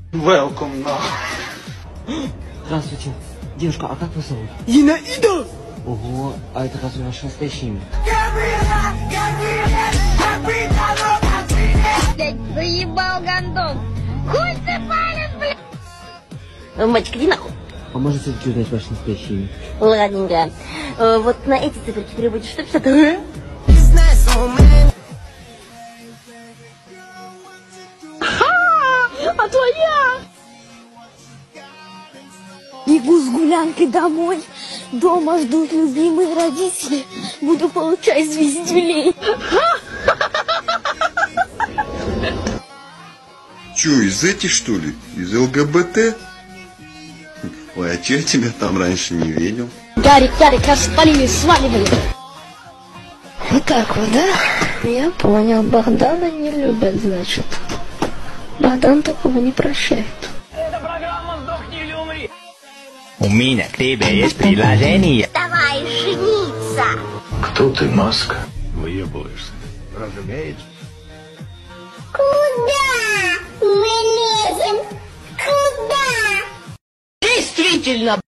Welcome now. Здравствуйте. Девушка, а как вас зовут? Зинаида! Ого, а это разве ваше настоящее имя? Блять, заебал гандон. Хуй ты палец, блядь. Мальчик, иди нахуй. А можно все-таки узнать ваше настоящее имя? Ладненько. Вот на эти циферки переводишь 150. А твоя? Бегу с гулянкой домой. Дома ждут любимые родители. Буду получать звездюлей. Чё, из этих, что ли? Из ЛГБТ? Ой, а чё я тебя там раньше не видел? Гарик, распалили, сваливали. Так вот, да? Я понял, Богдана не любят, значит. Богдан такого не прощает. Это программа «Сдохни или умри». У меня к тебе есть предложение. Давай жениться. Кто ты, Маска? Выебываешься. Разумеется. Куда мы лезем? Куда? Действительно,